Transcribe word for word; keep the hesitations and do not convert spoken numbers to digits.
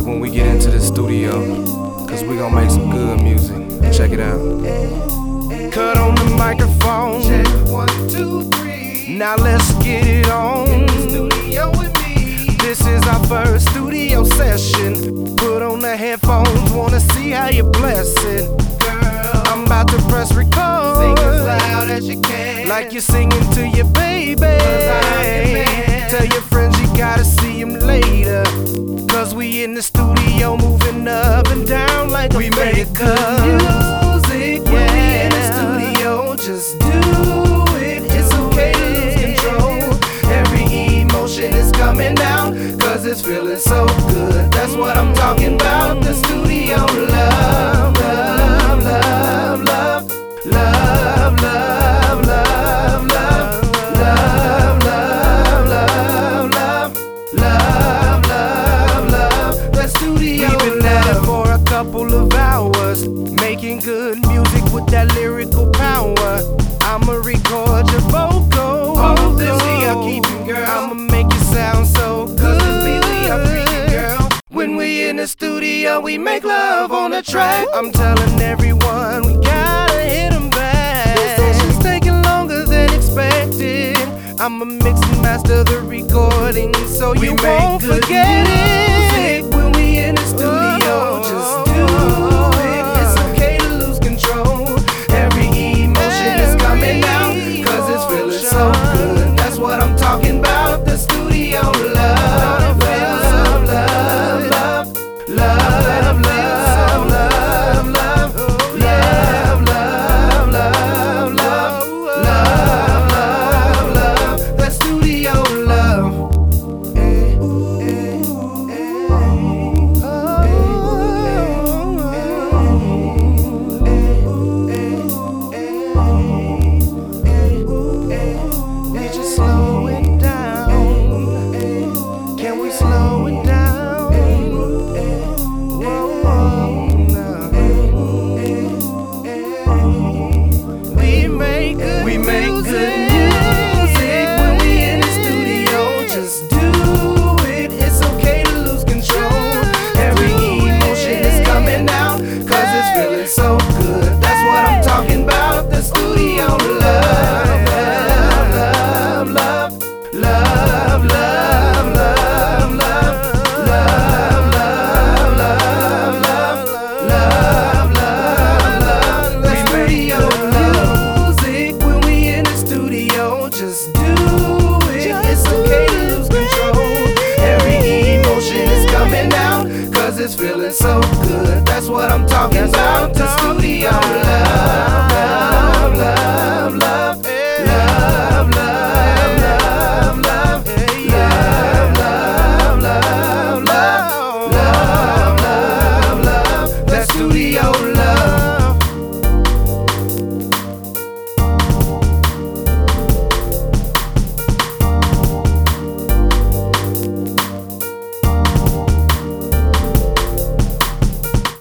when we get into the studio, cause we gon' make some good music. Check it out. Cut on the microphone. Check one, two, three. Now let's get it on. In the studio with me. This is our first studio session. Put on the headphones, wanna see how you're blessing. Girl, I'm about to press record. sing as loud as you can. Like you're singing to your baby. I'm your man. Tell your friends you gotta see him later. Cause we in the studio moving up and down like we a make faker. good music when Yeah. we in the studio. Just do it. It's okay to lose control. Every emotion is coming out, cause it's feeling so good. That's what I'm talking about. The studio love, love, love, love, love, love, love, love, love, love, love, love, love, love, love. The studio We've been at it love. for a couple of hours, making good music with that lyrical power. I'ma record your vocal. All this we are keeping, girl. I'ma make you sound so good. Cause it's Billy, I'm freaking, girl. When we in the studio, we make love on the track. I'm telling everyone we gotta hit 'em back. This session's taking longer than expected. I'ma mix and master the recording so We you make won't good forget it. music when we in the studio. Just do it. It's okay to lose control. Every emotion is coming out, cause it's feeling so good. That's what I'm talking about. The studio love, love, love, love, love, love, love, love, love, love, love, love, love, love, love, love. The studio love. We just slow it down. Can we slow it down? Whoa, whoa, no. We make good We make music. good music when we in the studio. Just do it. It's okay to lose control. Every emotion is coming out, cause it's feeling so good. That's what I'm talking about. The studio love. Love, love, love, love, love, love, love, love, love, love, love, love, love. The studio music when we in the studio. Just do it. It's okay to lose control. Every emotion is coming out, cause it's feeling so good. That's what I'm talking about. The studio love.